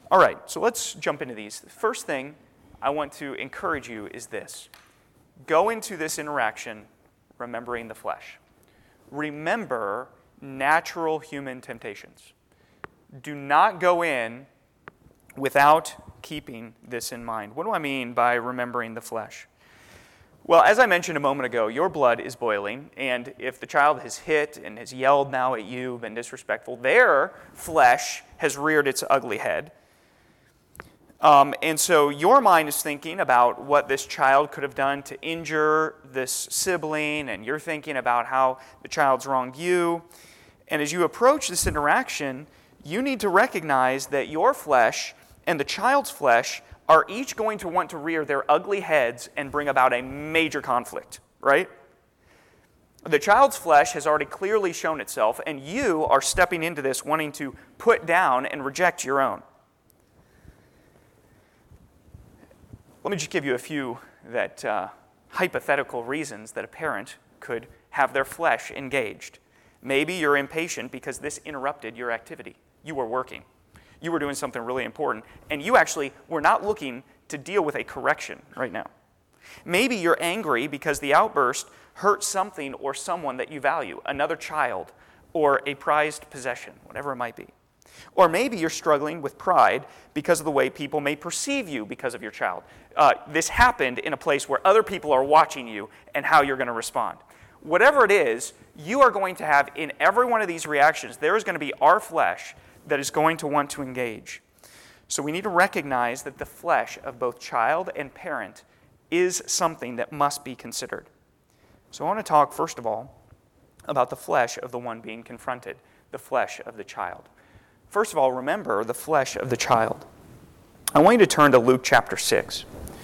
All right, so let's jump into these. The first thing I want to encourage you is this. Go into this interaction remembering the flesh. Remember natural human temptations. Do not go in without keeping this in mind. What do I mean by remembering the flesh? Well, as I mentioned a moment ago, your blood is boiling, and if the child has hit and has yelled now at you, been disrespectful, their flesh has reared its ugly head. And so your mind is thinking about what this child could have done to injure this sibling, and you're thinking about how the child's wronged you. And as you approach this interaction, you need to recognize that your flesh and the child's flesh are each going to want to rear their ugly heads and bring about a major conflict, right? The child's flesh has already clearly shown itself, and you are stepping into this wanting to put down and reject your own. Let me just give you a few hypothetical reasons that a parent could have their flesh engaged. Maybe you're impatient because this interrupted your activity. You were working. You were doing something really important, and you actually were not looking to deal with a correction right now. Maybe you're angry because the outburst hurt something or someone that you value, another child or a prized possession, whatever it might be. Or maybe you're struggling with pride because of the way people may perceive you because of your child. This happened in a place where other people are watching you and how you're going to respond. Whatever it is, you are going to have in every one of these reactions, there is going to be our flesh that is going to want to engage. So we need to recognize that the flesh of both child and parent is something that must be considered. So I want to talk, first of all, about the flesh of the one being confronted, the flesh of the child. First of all, remember the flesh of the child. I want you to turn to Luke chapter 6.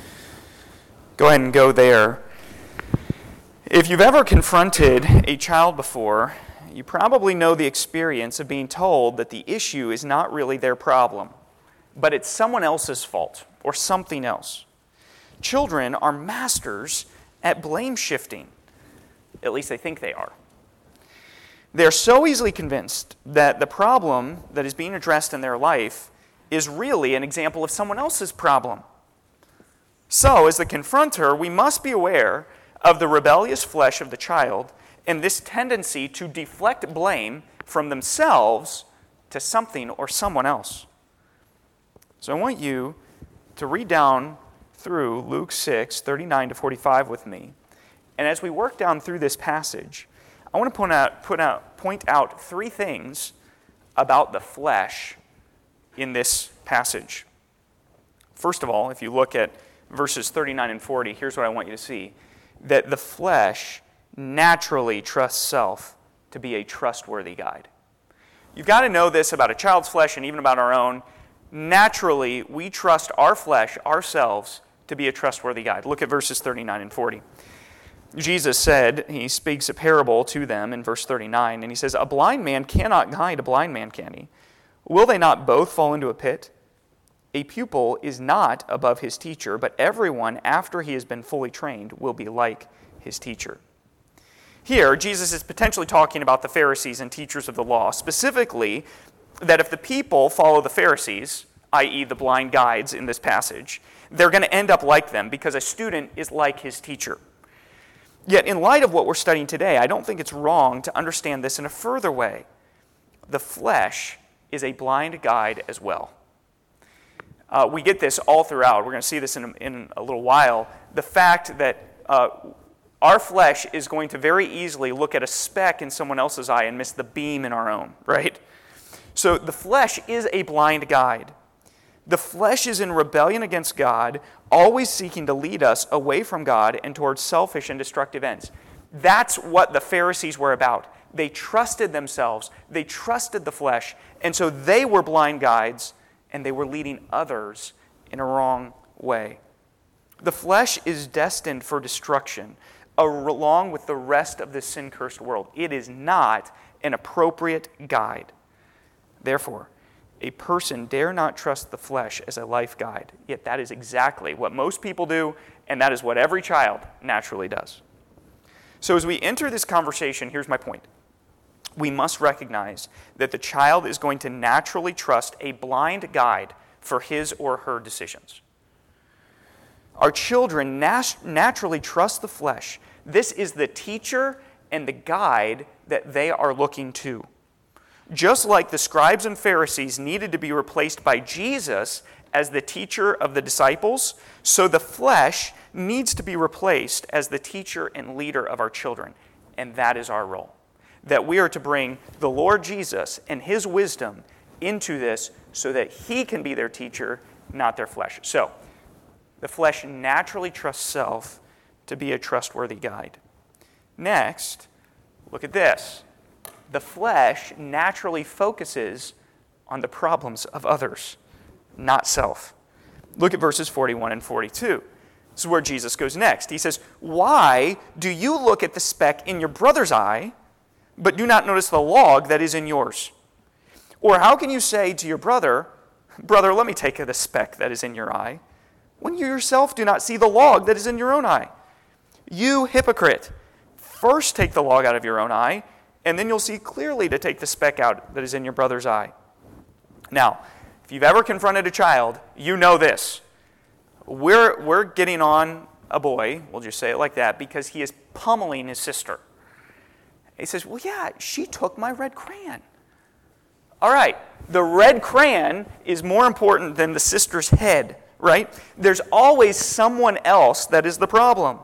Go ahead and go there. If you've ever confronted a child before, you probably know the experience of being told that the issue is not really their problem, but it's someone else's fault or something else. Children are masters at blame shifting. At least they think they are. They're so easily convinced that the problem that is being addressed in their life is really an example of someone else's problem. So, as the confronter, we must be aware of the rebellious flesh of the child and this tendency to deflect blame from themselves to something or someone else. So I want you to read down through Luke 6, 39 to 45 with me. And as we work down through this passage, I want to point out three things about the flesh in this passage. First of all, if you look at verses 39 and 40, here's what I want you to see. That the flesh naturally trusts self to be a trustworthy guide. You've got to know this about a child's flesh and even about our own. Naturally, we trust our flesh, ourselves, to be a trustworthy guide. Look at verses 39 and 40. Jesus said, he speaks a parable to them in verse 39, and he says, "A blind man cannot guide a blind man, can he? Will they not both fall into a pit? A pupil is not above his teacher, but everyone, after he has been fully trained, will be like his teacher." Here, Jesus is potentially talking about the Pharisees and teachers of the law, specifically that if the people follow the Pharisees, i.e. the blind guides in this passage, they're going to end up like them because a student is like his teacher. Yet, in light of what we're studying today, I don't think it's wrong to understand this in a further way. The flesh is a blind guide as well. We get this all throughout. We're going to see this in a little while. The fact that our flesh is going to very easily look at a speck in someone else's eye and miss the beam in our own, right? So the flesh is a blind guide. The flesh is in rebellion against God, always seeking to lead us away from God and towards selfish and destructive ends. That's what the Pharisees were about. They trusted themselves. They trusted the flesh. And so they were blind guides, and they were leading others in a wrong way. The flesh is destined for destruction, along with the rest of this sin-cursed world. It is not an appropriate guide. Therefore, a person dare not trust the flesh as a life guide. Yet that is exactly what most people do, and that is what every child naturally does. So as we enter this conversation, here's my point. We must recognize that the child is going to naturally trust a blind guide for his or her decisions. Our children naturally trust the flesh. This is the teacher and the guide that they are looking to. Just like the scribes and Pharisees needed to be replaced by Jesus as the teacher of the disciples, so the flesh needs to be replaced as the teacher and leader of our children. And that is our role. That we are to bring the Lord Jesus and his wisdom into this so that he can be their teacher, not their flesh. So, the flesh naturally trusts self to be a trustworthy guide. Next, look at this. The flesh naturally focuses on the problems of others, not self. Look at verses 41 and 42. This is where Jesus goes next. He says, "Why do you look at the speck in your brother's eye, but do not notice the log that is in yours? Or how can you say to your brother, 'Brother, let me take the speck that is in your eye,' when you yourself do not see the log that is in your own eye? You hypocrite, first take the log out of your own eye, and then you'll see clearly to take the speck out that is in your brother's eye." Now, if you've ever confronted a child, you know this. We're getting on a boy, we'll just say it like that, because he is pummeling his sister. He says, "Well, yeah, she took my red crayon." All right, the red crayon is more important than the sister's head, right? There's always someone else that is the problem.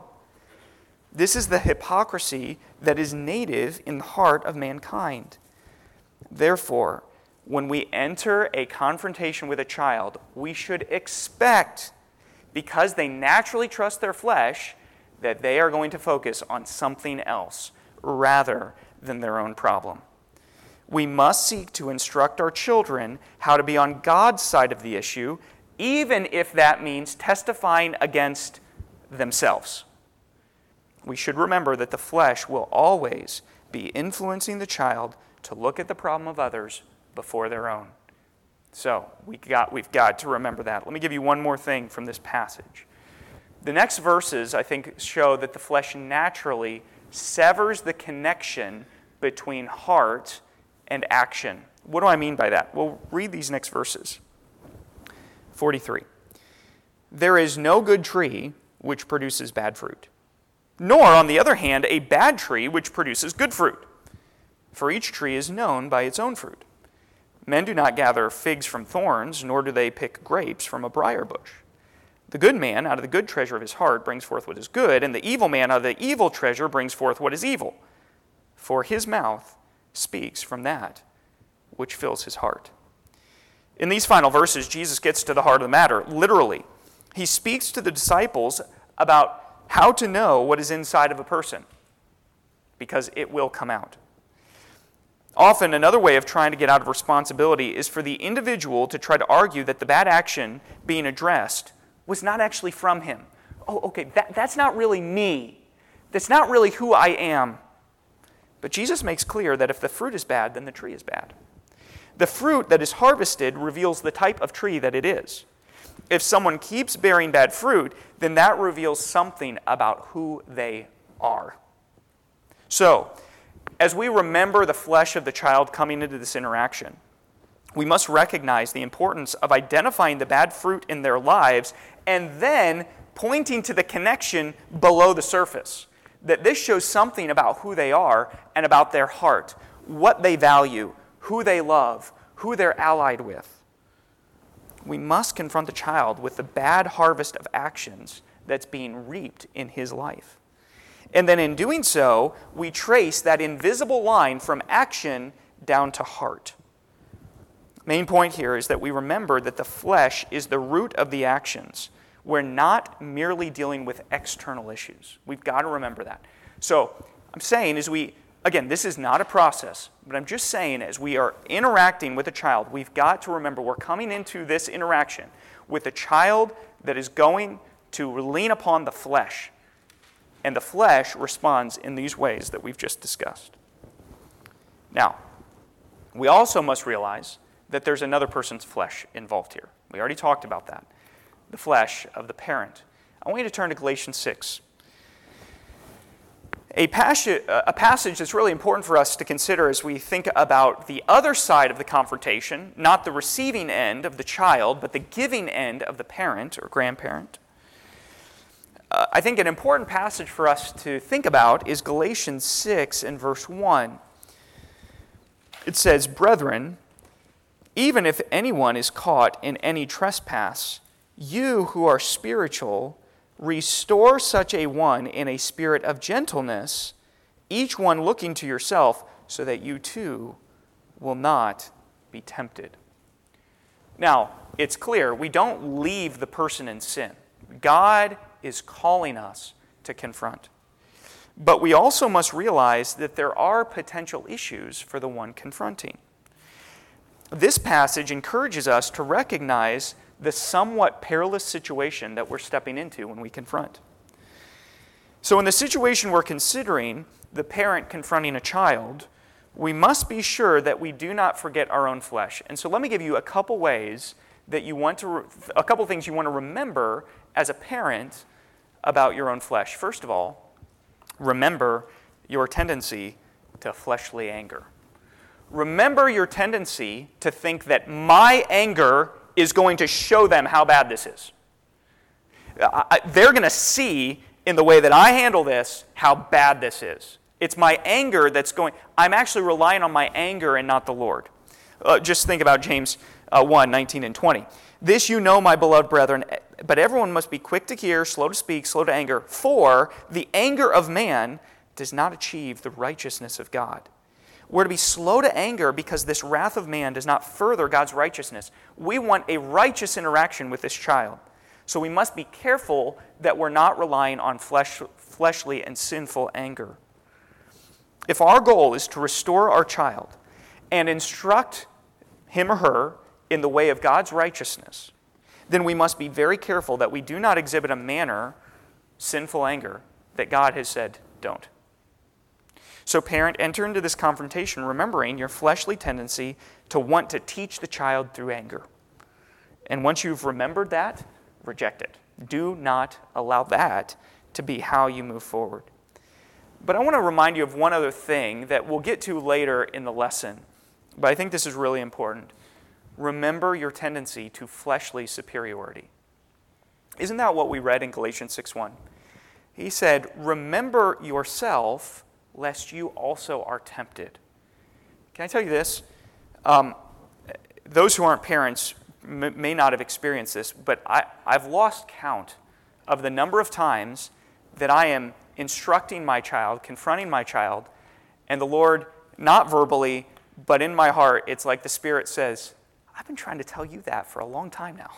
This is the hypocrisy that is native in the heart of mankind. Therefore, when we enter a confrontation with a child, we should expect, because they naturally trust their flesh, that they are going to focus on something else rather than their own problem. We must seek to instruct our children how to be on God's side of the issue, even if that means testifying against themselves. We should remember that the flesh will always be influencing the child to look at the problem of others before their own. So we've got to remember that. Let me give you one more thing from this passage. The next verses, I think, show that the flesh naturally severs the connection between heart and action. What do I mean by that? Well, read these next verses. 43. "There is no good tree which produces bad fruit, nor, on the other hand, a bad tree which produces good fruit. For each tree is known by its own fruit. Men do not gather figs from thorns, nor do they pick grapes from a briar bush. The good man out of the good treasure of his heart brings forth what is good, and the evil man out of the evil treasure brings forth what is evil. For his mouth speaks from that which fills his heart." In these final verses, Jesus gets to the heart of the matter, literally. He speaks to the disciples about how to know what is inside of a person, because it will come out. Often, another way of trying to get out of responsibility is for the individual to try to argue that the bad action being addressed was not actually from him. Oh, okay, that's not really me. That's not really who I am. But Jesus makes clear that if the fruit is bad, then the tree is bad. The fruit that is harvested reveals the type of tree that it is. If someone keeps bearing bad fruit, then that reveals something about who they are. So, as we remember the flesh of the child coming into this interaction, we must recognize the importance of identifying the bad fruit in their lives and then pointing to the connection below the surface. That this shows something about who they are and about their heart, what they value, who they love, who they're allied with. We must confront the child with the bad harvest of actions that's being reaped in his life. And then in doing so, we trace that invisible line from action down to heart. Main point here is that we remember that the flesh is the root of the actions. We're not merely dealing with external issues. We've got to remember that. So I'm saying again, this is not a process, but I'm just saying as we are interacting with a child, we've got to remember we're coming into this interaction with a child that is going to lean upon the flesh. And the flesh responds in these ways that we've just discussed. Now, we also must realize that there's another person's flesh involved here. We already talked about that. The flesh of the parent. I want you to turn to Galatians 6. A passage that's really important for us to consider as we think about the other side of the confrontation, not the receiving end of the child, but the giving end of the parent or grandparent. I think an important passage for us to think about is Galatians 6 and verse 1. It says, "Brethren, even if anyone is caught in any trespass, you who are spiritual, restore such a one in a spirit of gentleness, each one looking to yourself, so that you too will not be tempted." Now, it's clear, we don't leave the person in sin. God is calling us to confront. But we also must realize that there are potential issues for the one confronting. This passage encourages us to recognize the somewhat perilous situation that we're stepping into when we confront. So in the situation we're considering, the parent confronting a child, we must be sure that we do not forget our own flesh. And so let me give you a couple ways that a couple things you want to remember as a parent about your own flesh. First of all, remember your tendency to fleshly anger. Remember your tendency to think that my anger is going to show them how bad this is. They're going to see in the way that I handle this how bad this is. It's my anger that's I'm actually relying on my anger and not the Lord. Just think about James 1, 19 and 20. "This you know, my beloved brethren, but everyone must be quick to hear, slow to speak, slow to anger, for the anger of man does not achieve the righteousness of God." We're to be slow to anger because this wrath of man does not further God's righteousness. We want a righteous interaction with this child. So we must be careful that we're not relying on fleshly and sinful anger. If our goal is to restore our child and instruct him or her in the way of God's righteousness, then we must be very careful that we do not exhibit a manner, sinful anger, that God has said, don't. So parent, enter into this confrontation remembering your fleshly tendency to want to teach the child through anger. And once you've remembered that, reject it. Do not allow that to be how you move forward. But I want to remind you of one other thing that we'll get to later in the lesson. But I think this is really important. Remember your tendency to fleshly superiority. Isn't that what we read in Galatians 6:1? He said, "Remember yourself, lest you also are tempted." Can I tell you this? Those who aren't parents may not have experienced this, but I've lost count of the number of times that I am instructing my child, confronting my child, and the Lord, not verbally, but in my heart, it's like the Spirit says, "I've been trying to tell you that for a long time now."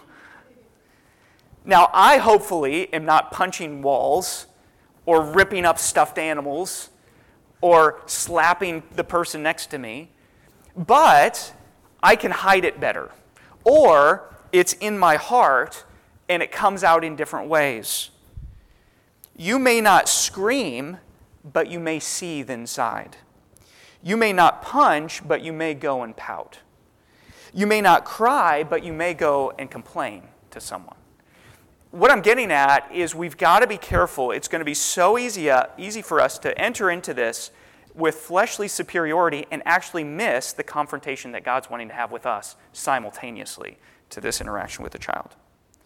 Now, I hopefully am not punching walls or ripping up stuffed animals or slapping the person next to me, but I can hide it better. Or it's in my heart and it comes out in different ways. You may not scream, but you may seethe inside. You may not punch, but you may go and pout. You may not cry, but you may go and complain to someone. What I'm getting at is we've got to be careful. It's going to be so easy for us to enter into this with fleshly superiority and actually miss the confrontation that God's wanting to have with us simultaneously to this interaction with the child.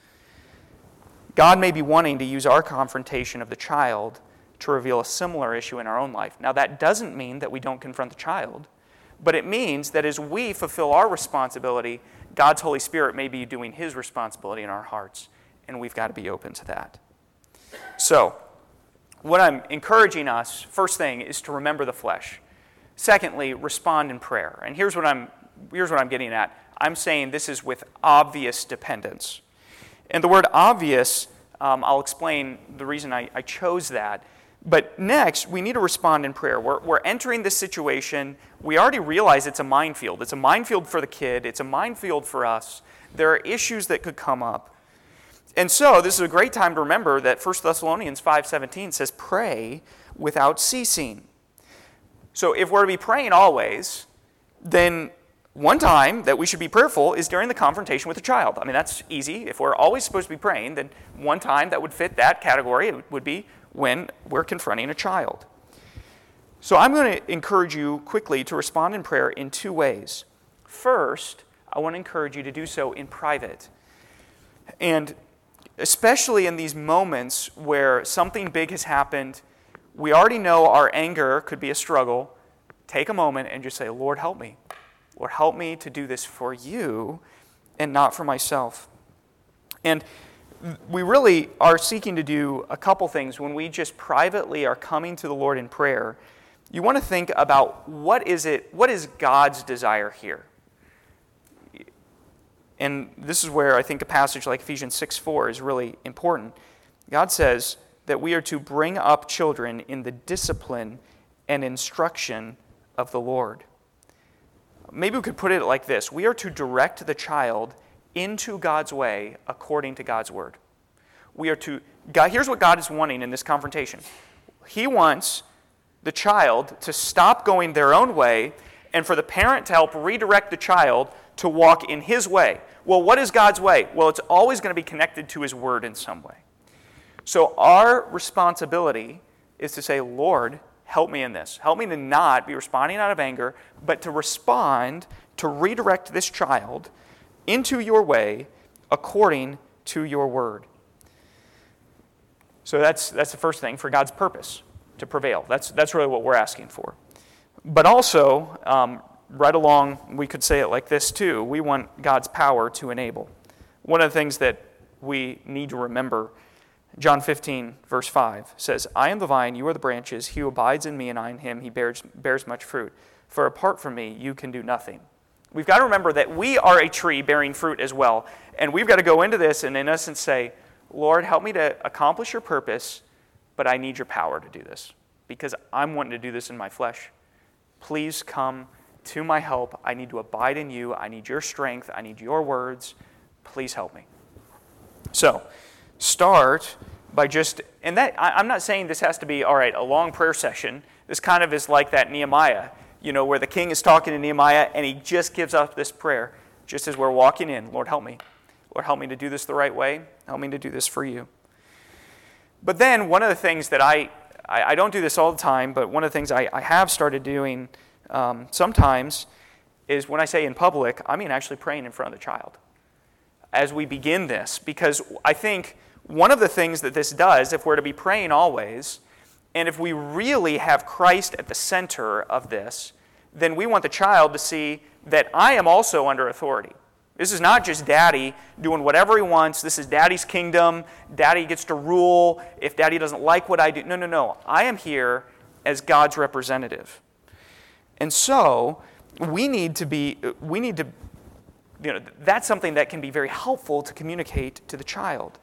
God may be wanting to use our confrontation of the child to reveal a similar issue in our own life. Now, that doesn't mean that we don't confront the child, but it means that as we fulfill our responsibility, God's Holy Spirit may be doing His responsibility in our hearts, and we've got to be open to that. So, what I'm encouraging us, first thing, is to remember the flesh. Secondly, respond in prayer. And here's what I'm getting at. I'm saying this is with obvious dependence. And the word obvious, I'll explain the reason I chose that. But next, we need to respond in prayer. We're entering this situation. We already realize it's a minefield. It's a minefield for the kid. It's a minefield for us. There are issues that could come up. And so this is a great time to remember that 1 Thessalonians 5:17 says, "Pray without ceasing." So if we're to be praying always, then one time that we should be prayerful is during the confrontation with a child. I mean, that's easy. If we're always supposed to be praying, then one time that would fit that category would be when we're confronting a child. So I'm going to encourage you quickly to respond in prayer in two ways. First, I want to encourage you to do so in private. And especially in these moments where something big has happened, we already know our anger could be a struggle. Take a moment and just say, Lord, help me. Lord, help me to do this for you and not for myself. And we really are seeking to do a couple things when we just privately are coming to the Lord in prayer. You want to think about what is God's desire here? And this is where I think a passage like Ephesians 6:4 is really important. God says that we are to bring up children in the discipline and instruction of the Lord. Maybe we could put it like this. We are to direct the child into God's way according to God's word. Here's what God is wanting in this confrontation. He wants the child to stop going their own way and for the parent to help redirect the child to walk in his way. Well, what is God's way? Well, it's always going to be connected to his word in some way. So our responsibility is to say, Lord, help me in this. Help me to not be responding out of anger, but to respond, to redirect this child into your way according to your word. So that's the first thing, for God's purpose to prevail. That's really what we're asking for. But also, right along, we could say it like this too. We want God's power to enable. One of the things that we need to remember, John 15, verse 5 says, I am the vine, you are the branches. He who abides in me and I in him, he bears much fruit. For apart from me, you can do nothing. We've got to remember that we are a tree bearing fruit as well. And we've got to go into this and in essence say, Lord, help me to accomplish your purpose, but I need your power to do this because I'm wanting to do this in my flesh. Please come to my help. I need to abide in you. I need your strength. I need your words. Please help me. So, start by I'm not saying this has to be, all right, a long prayer session. This kind of is like that Nehemiah, where the king is talking to Nehemiah and he just gives up this prayer just as we're walking in. Lord, help me. Lord, help me to do this the right way. Help me to do this for you. But then one of the things that I don't do this all the time, but one of the things I have started doing sometimes is when I say in public, I mean actually praying in front of the child as we begin this. Because I think one of the things that this does, if we're to be praying always, and if we really have Christ at the center of this, then we want the child to see that I am also under authority. This is not just Daddy doing whatever he wants. This is Daddy's kingdom. Daddy gets to rule if Daddy doesn't like what I do. No. I am here as God's representative. And so we need to, that's something that can be very helpful to communicate to the child.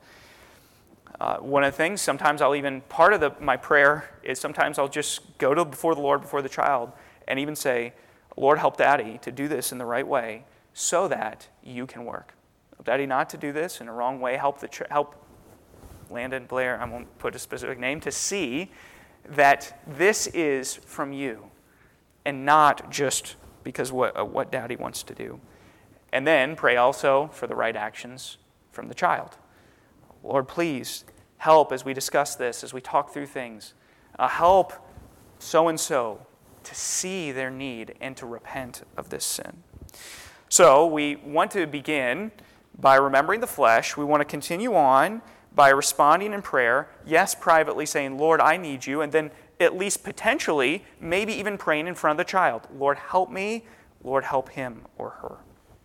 One of the things, sometimes part of my prayer is sometimes I'll just go before the Lord, before the child, and even say, Lord, help Daddy to do this in the right way so that you can work. Help Daddy not to do this in a wrong way. Help Landon, Blair, I won't put a specific name, to see that this is from you and not just because what Daddy wants to do. And then pray also for the right actions from the child. Lord, please help as we discuss this, as we talk through things. Help so-and-so to see their need and to repent of this sin. So we want to begin by remembering the flesh. We want to continue on by responding in prayer. Yes, privately saying, Lord, I need you. And then at least potentially, maybe even praying in front of the child. Lord, help me. Lord, help him or her.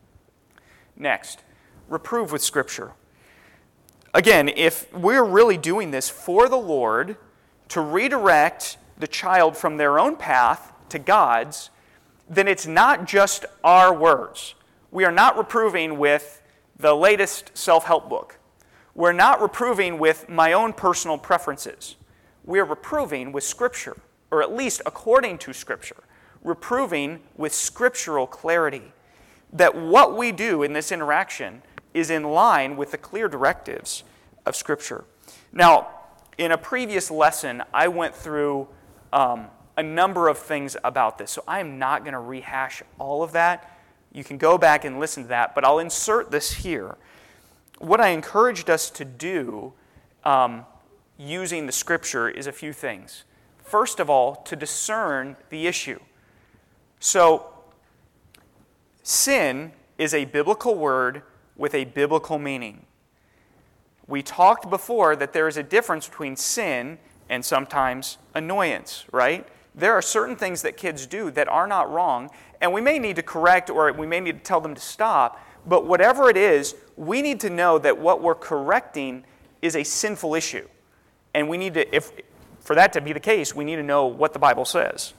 Next, reprove with Scripture. Again, if we're really doing this for the Lord to redirect the child from their own path to God's, then it's not just our words. We are not reproving with the latest self-help book. We're not reproving with my own personal preferences. We are reproving with Scripture, or at least according to Scripture. Reproving with scriptural clarity that what we do in this interaction is in line with the clear directives of Scripture. Now, in a previous lesson, I went through a number of things about this, so I am not going to rehash all of that. You can go back and listen to that, but I'll insert this here. What I encouraged us to do using the Scripture is a few things. first of all, to discern the issue. So, sin is a biblical word with a biblical meaning. We talked before that there is a difference between sin and sometimes annoyance, right? There are certain things that kids do that are not wrong, and we may need to correct or we may need to tell them to stop, but whatever it is, we need to know that what we're correcting is a sinful issue. And we need to, for that to be the case, we need to know what the Bible says.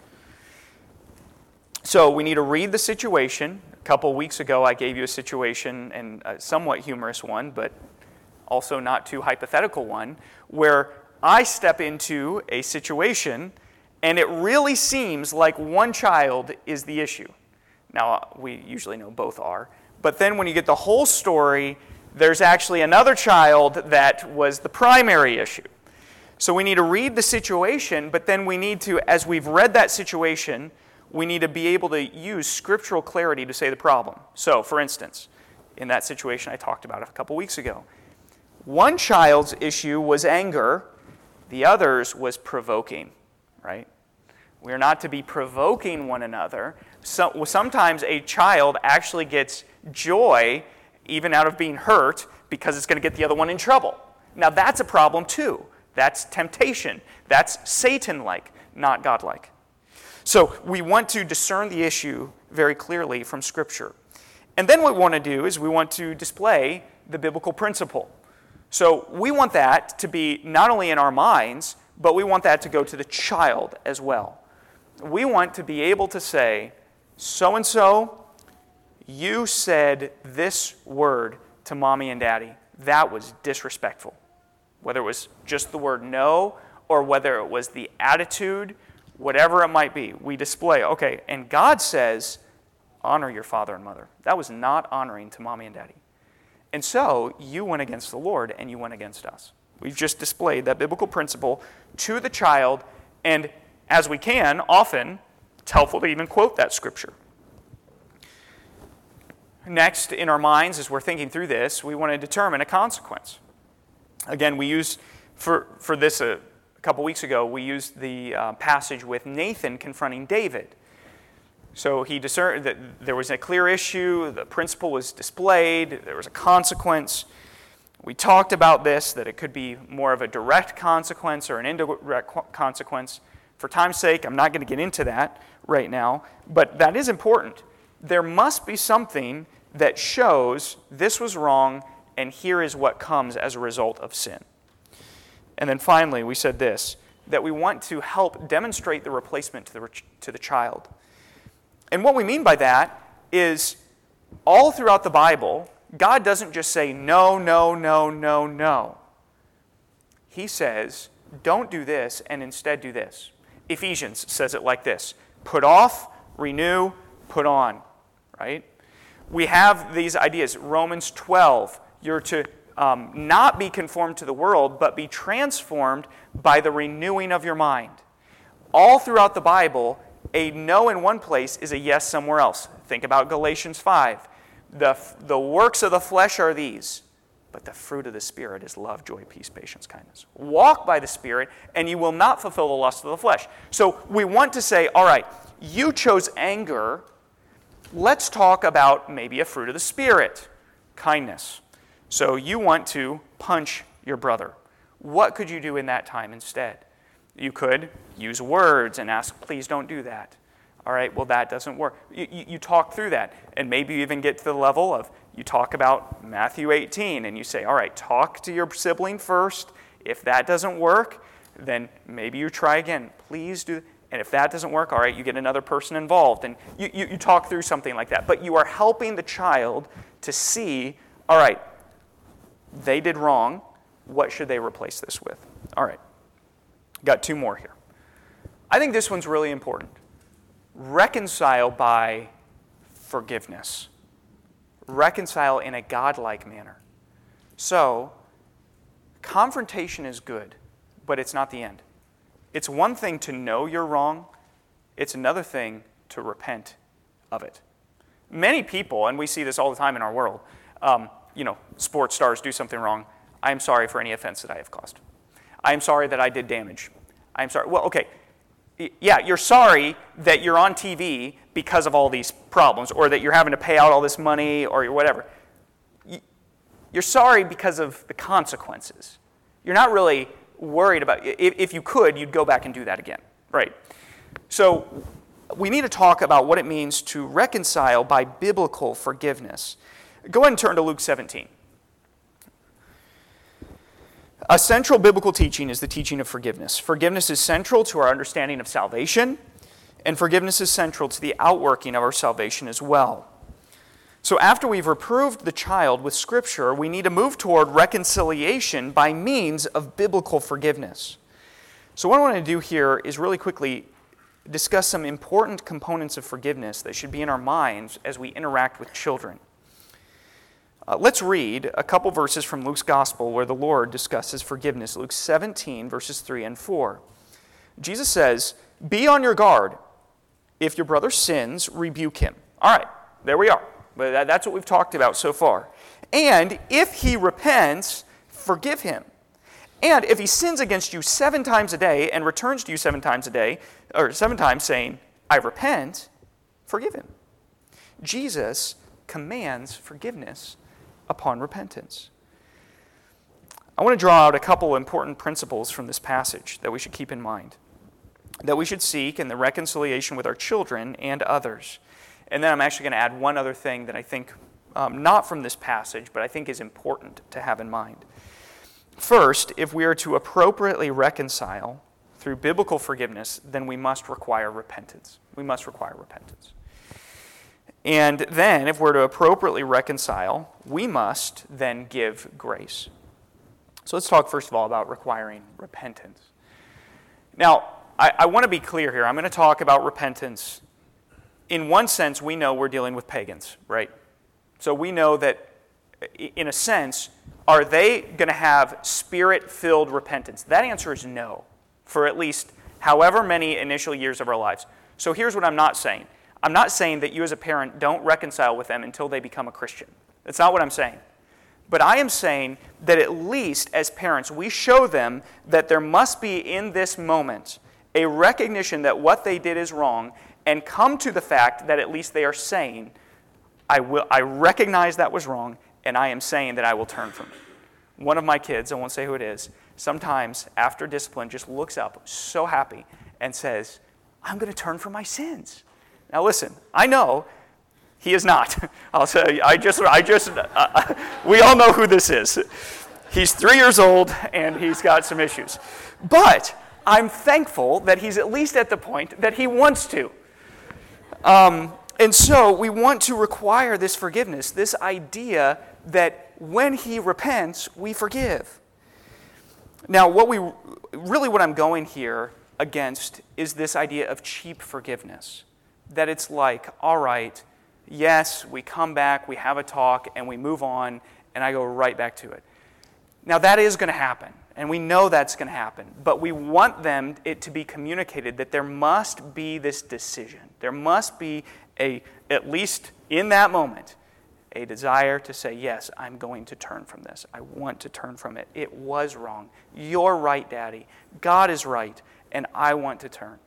So we need to read the situation. A couple weeks ago, I gave you a situation, and a somewhat humorous one, but also not too hypothetical one, where I step into a situation and it really seems like one child is the issue. Now, we usually know both are, but then when you get the whole story, there's actually another child that was the primary issue. So we need to read the situation, but then we need to, as we've read that situation, we need to be able to use scriptural clarity to say the problem. So, for instance, in that situation I talked about a couple weeks ago, one child's issue was anger, the other's was provoking, right? We're not to be provoking one another. So, sometimes a child actually gets joy even out of being hurt because it's going to get the other one in trouble. Now that's a problem too. That's temptation. That's Satan-like, not God-like. So we want to discern the issue very clearly from Scripture. And then what we want to do is we want to display the biblical principle. So we want that to be not only in our minds, but we want that to go to the child as well. We want to be able to say, so-and-so, you said this word to mommy and daddy. That was disrespectful. Whether it was just the word no, or whether it was the attitude, whatever it might be, we display, okay, and God says, honor your father and mother. That was not honoring to mommy and daddy. And so, you went against the Lord and you went against us. We've just displayed that biblical principle to the child, and as we can, often, it's helpful to even quote that scripture. Next, in our minds, as we're thinking through this, we want to determine a consequence. Again, we used, for this a couple weeks ago, we used the passage with Nathan confronting David. So he discerned that there was a clear issue, the principle was displayed, there was a consequence. We talked about this, that it could be more of a direct consequence or an indirect consequence. For time's sake, I'm not going to get into that right now, but that is important. There must be something that shows this was wrong and here is what comes as a result of sin. And then finally, we said this, that we want to help demonstrate the replacement to the child. And what we mean by that is all throughout the Bible, God doesn't just say no, no, no, no, no. He says, don't do this and instead do this. Ephesians says it like this, put off, renew, put on, right? We have these ideas. Romans 12, you're to not be conformed to the world, but be transformed by the renewing of your mind. All throughout the Bible, a no in one place is a yes somewhere else. Think about Galatians 5. The works of the flesh are these, but the fruit of the Spirit is love, joy, peace, patience, kindness. Walk by the Spirit, and you will not fulfill the lust of the flesh. So we want to say, all right, you chose anger. Let's talk about maybe a fruit of the Spirit, kindness. So you want to punch your brother. What could you do in that time instead? You could use words and ask, please don't do that. All right, well, that doesn't work. You talk through that, and maybe you even get to the level of you talk about Matthew 18, and you say, all right, talk to your sibling first. If that doesn't work, then maybe you try again. Please do. And if that doesn't work, all right, you get another person involved, and you talk through something like that. But you are helping the child to see, all right, they did wrong. What should they replace this with? All right, got two more here. I think this one's really important. Reconcile by forgiveness. Reconcile in a God-like manner. So, confrontation is good, but it's not the end. It's one thing to know you're wrong. It's another thing to repent of it. Many people, and we see this all the time in our world, sports stars do something wrong. I am sorry for any offense that I have caused. I am sorry that I did damage. I am sorry. Well, okay, Yeah, you're sorry that you're on TV because of all these problems, or that you're having to pay out all this money, or whatever. You're sorry because of the consequences. You're not really worried about it. If you could, you'd go back and do that again, right? So we need to talk about what it means to reconcile by biblical forgiveness. Go ahead and turn to Luke 17. A central biblical teaching is the teaching of forgiveness. Forgiveness is central to our understanding of salvation, and forgiveness is central to the outworking of our salvation as well. So after we've reproved the child with Scripture, we need to move toward reconciliation by means of biblical forgiveness. So what I want to do here is really quickly discuss some important components of forgiveness that should be in our minds as we interact with children. Let's read a couple verses from Luke's Gospel where the Lord discusses forgiveness. Luke 17, verses 3 and 4. Jesus says, "Be on your guard. If your brother sins, rebuke him." All right, there we are. That's what we've talked about so far. "And if he repents, forgive him. And if he sins against you 7 times a day and returns to you 7 times a day, or 7 times saying, 'I repent,' forgive him." Jesus commands forgiveness upon repentance. I want to draw out a couple important principles from this passage that we should keep in mind, that we should seek in the reconciliation with our children and others. And then I'm actually going to add one other thing that I think, not from this passage, but I think is important to have in mind. First, if we are to appropriately reconcile through biblical forgiveness, then we must require repentance. We must require repentance. And then, if we're to appropriately reconcile, we must then give grace. So let's talk first of all about requiring repentance. Now, I want to be clear here. I'm going to talk about repentance. In one sense, we know we're dealing with pagans, right? So we know that, in a sense, are they going to have Spirit-filled repentance? That answer is no, for at least however many initial years of our lives. So here's what I'm not saying. I'm not saying that you as a parent don't reconcile with them until they become a Christian. That's not what I'm saying. But I am saying that at least as parents, we show them that there must be in this moment a recognition that what they did is wrong, and come to the fact that at least they are saying, I recognize that was wrong, and I am saying that I will turn from it. One of my kids, I won't say who it is, sometimes after discipline just looks up so happy and says, "I'm going to turn from my sins." Now listen, I know he is not. I'll say, we all know who this is. He's 3 years old and he's got some issues. But I'm thankful that he's at least at the point that he wants to. And so we want to require this forgiveness, this idea that when he repents, we forgive. Now, what I'm going here against is this idea of cheap forgiveness. That it's like, all right, yes, we come back, we have a talk, and we move on, and I go right back to it. Now, that is going to happen, and we know that's going to happen, but we want it to be communicated that there must be this decision. There must be, at least in that moment, a desire to say, yes, I'm going to turn from this. I want to turn from it. It was wrong. You're right, Daddy. God is right, and I want to turn.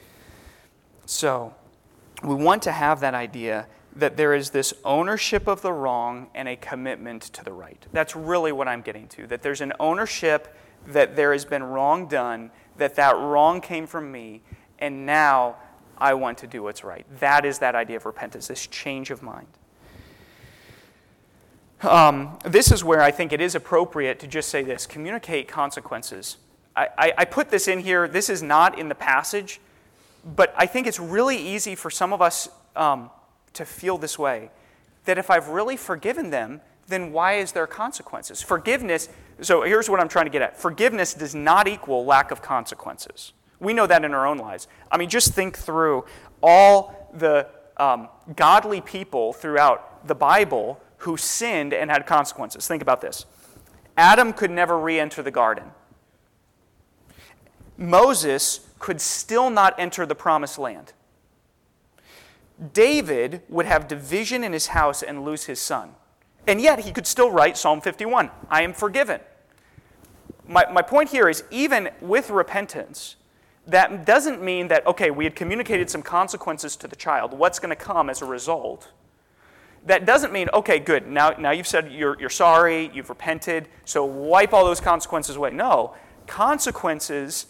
So, we want to have that idea that there is this ownership of the wrong and a commitment to the right. That's really what I'm getting to, that there's an ownership that there has been wrong done, that wrong came from me, and now I want to do what's right. That is that idea of repentance, this change of mind. This is where I think it is appropriate to just say this, communicate consequences. I put this in here. This is not in the passage. But I think it's really easy for some of us to feel this way, that if I've really forgiven them, then why is there consequences? Forgiveness, so here's what I'm trying to get at. Forgiveness does not equal lack of consequences. We know that in our own lives. I mean, just think through all the godly people throughout the Bible who sinned and had consequences. Think about this. Adam could never re-enter the garden. Moses could still not enter the promised land. David would have division in his house and lose his son. And yet he could still write Psalm 51, I am forgiven. My point here is even with repentance, that doesn't mean that, okay, we had communicated some consequences to the child. What's going to come as a result? That doesn't mean, okay, good, now you've said you're sorry, you've repented, so wipe all those consequences away. No, consequences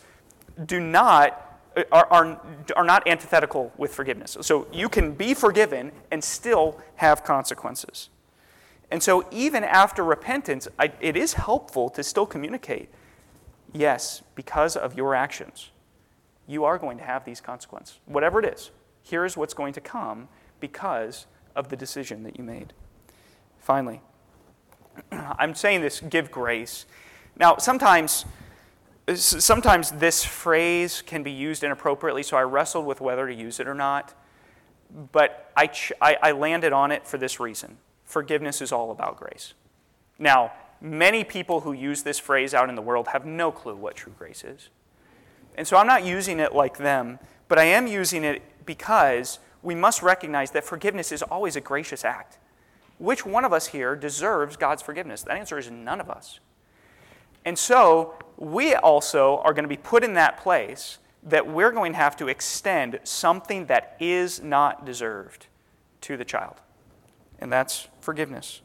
are not antithetical with forgiveness. So you can be forgiven and still have consequences. And so even after repentance, it is helpful to still communicate, yes, because of your actions, you are going to have these consequences. Whatever it is, here's what's going to come because of the decision that you made. Finally, I'm saying this, give grace. Now, sometimes this phrase can be used inappropriately, so I wrestled with whether to use it or not. But I landed on it for this reason. Forgiveness is all about grace. Now, many people who use this phrase out in the world have no clue what true grace is. And so I'm not using it like them, but I am using it because we must recognize that forgiveness is always a gracious act. Which one of us here deserves God's forgiveness? That answer is none of us. And so we also are going to be put in that place that we're going to have to extend something that is not deserved to the child. And that's forgiveness.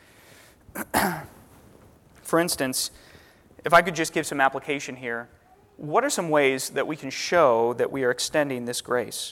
For instance, if I could just give some application here, what are some ways that we can show that we are extending this grace?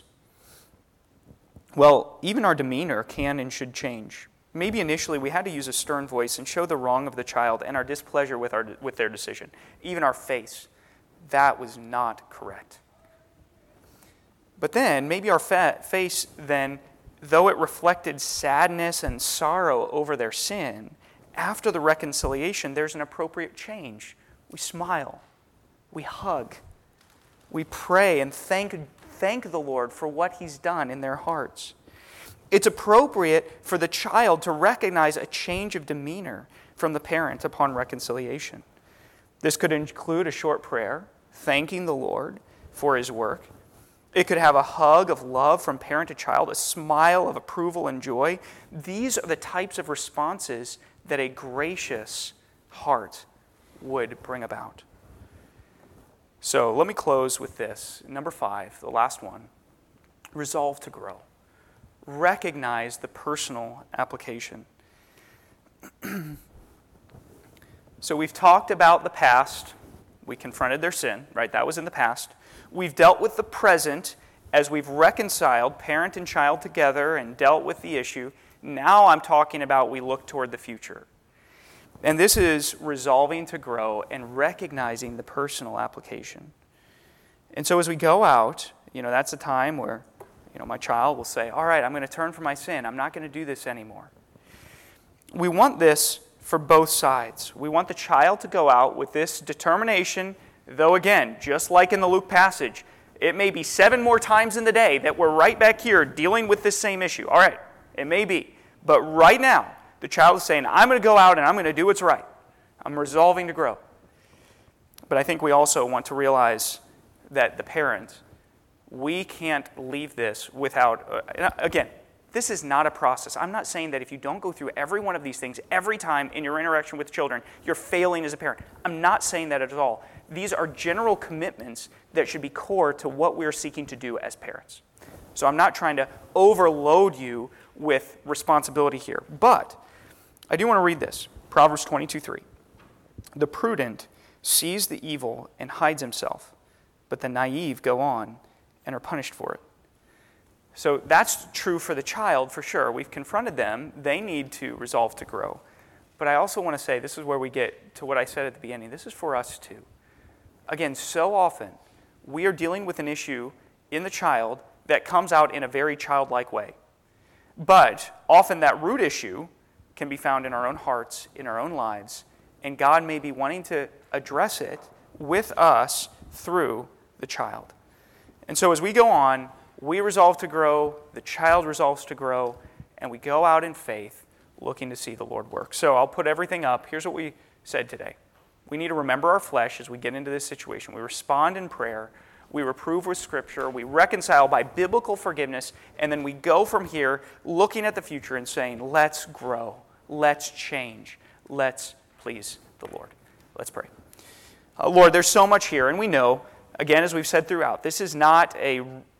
Well, even our demeanor can and should change. Maybe initially we had to use a stern voice and show the wrong of the child and our displeasure with their decision. Even our face. That was not correct. But then, maybe our face then, though it reflected sadness and sorrow over their sin, after the reconciliation, there's an appropriate change. We smile. We hug. We pray and thank the Lord for what He's done in their hearts. It's appropriate for the child to recognize a change of demeanor from the parent upon reconciliation. This could include a short prayer, thanking the Lord for His work. It could have a hug of love from parent to child, a smile of approval and joy. These are the types of responses that a gracious heart would bring about. So let me close with this. Number 5, the last one. Resolve to grow. Recognize the personal application. So we've talked about the past. We confronted their sin, right? That was in the past. We've dealt with the present as we've reconciled parent and child together and dealt with the issue. Now I'm talking about we look toward the future. And this is resolving to grow and recognizing the personal application. And so as we go out, that's a time where, my child will say, all right, I'm going to turn from my sin. I'm not going to do this anymore. We want this for both sides. We want the child to go out with this determination, though again, just like in the Luke passage, it may be 7 more times in the day that we're right back here dealing with this same issue. All right, it may be. But right now, the child is saying, I'm going to go out and I'm going to do what's right. I'm resolving to grow. But I think we also want to realize that the parent, we can't leave this without, again, this is not a process. I'm not saying that if you don't go through every one of these things every time in your interaction with children, you're failing as a parent. I'm not saying that at all. These are general commitments that should be core to what we're seeking to do as parents. So I'm not trying to overload you with responsibility here. But I do want to read this. Proverbs 22:3. The prudent sees the evil and hides himself, but the naive go on and are punished for it. So that's true for the child, for sure. We've confronted them. They need to resolve to grow. But I also want to say, this is where we get to what I said at the beginning. This is for us too. Again, so often, we are dealing with an issue in the child that comes out in a very childlike way. But often that root issue can be found in our own hearts, in our own lives, and God may be wanting to address it with us through the child. And so as we go on, we resolve to grow, the child resolves to grow, and we go out in faith looking to see the Lord work. So I'll put everything up. Here's what we said today. We need to remember our flesh as we get into this situation. We respond in prayer. We reprove with Scripture. We reconcile by biblical forgiveness. And then we go from here looking at the future and saying, let's grow. Let's change. Let's please the Lord. Let's pray. Lord, there's so much here, and we know Again, as we've said throughout, this is not a